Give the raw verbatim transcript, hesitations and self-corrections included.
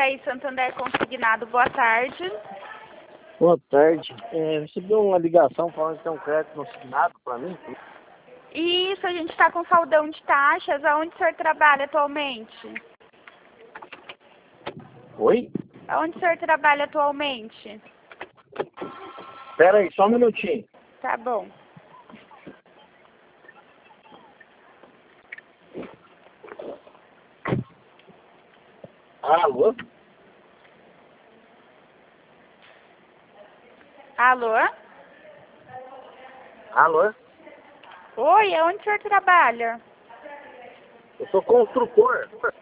Itaí Santander Consignado, boa tarde. Boa tarde. É, recebi uma ligação falando que tem um crédito consignado para mim. Isso, a gente está com saldão de taxas. Aonde o senhor trabalha atualmente? Oi? Aonde o senhor trabalha atualmente? Espera aí, só um minutinho. Tá bom. Alô? Alô? Alô? Oi, aonde o senhor trabalha? Eu sou construtor.